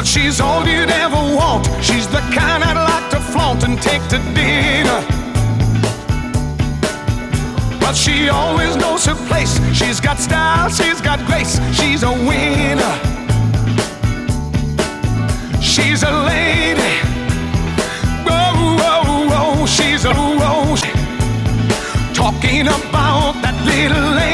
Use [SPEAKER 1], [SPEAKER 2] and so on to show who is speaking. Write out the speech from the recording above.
[SPEAKER 1] She's all you'd ever want. She's the kind I'd like to flaunt and take to dinner. But she always knows her place. She's got style, she's got grace. She's a winner. She's a lady. Whoa, whoa, whoa. She's a rose. Talking about that little lady.